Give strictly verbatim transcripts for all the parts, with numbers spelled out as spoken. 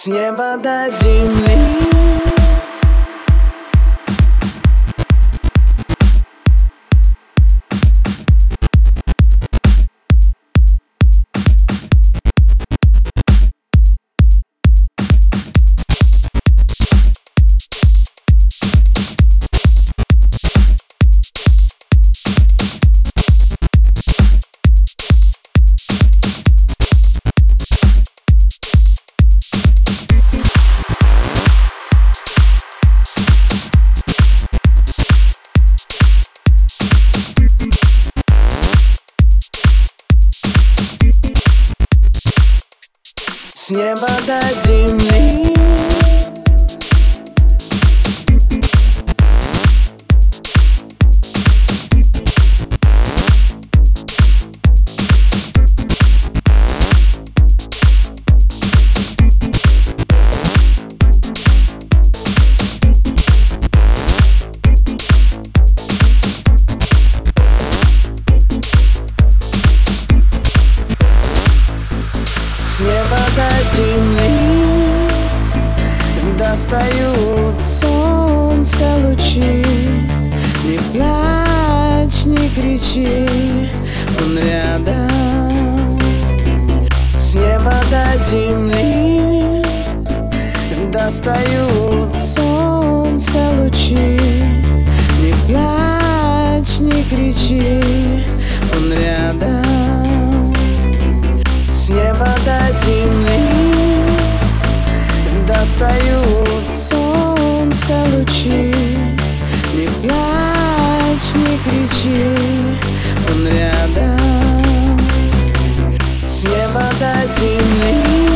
С неба до земли. С неба до земли. С неба до земли достают солнце лучи. Не плачь, не кричи, он рядом. С неба до земли достают солнце лучи. Не плачь, не кричи, он рядом. С неба до земли достают солнце лучи. Не плачь, не кричи, он рядом. С неба до земли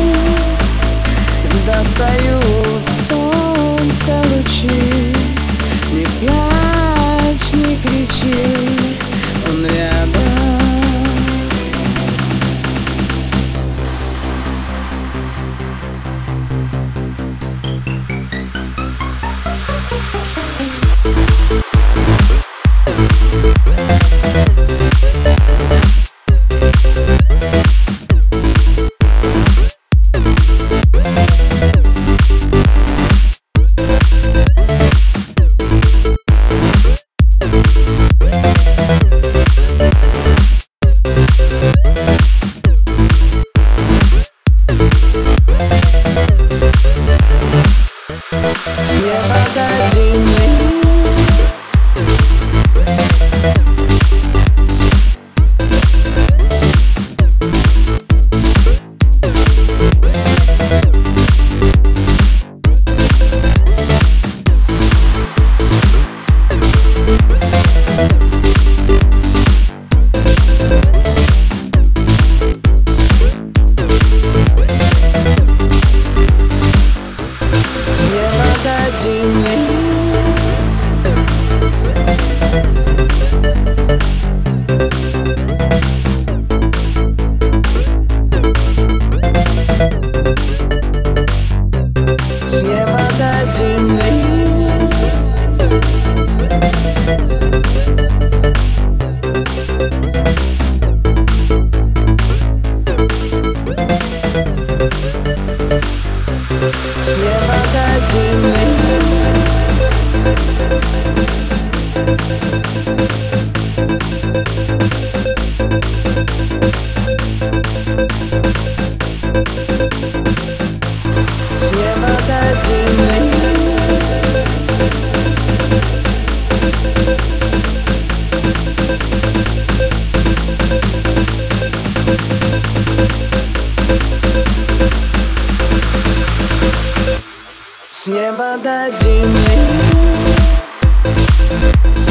достают солнце лучи. Не плачь, не кричи, он рядом. С неба до земли. С неба до земли. С неба до земли. С неба до земли. С неба до земли.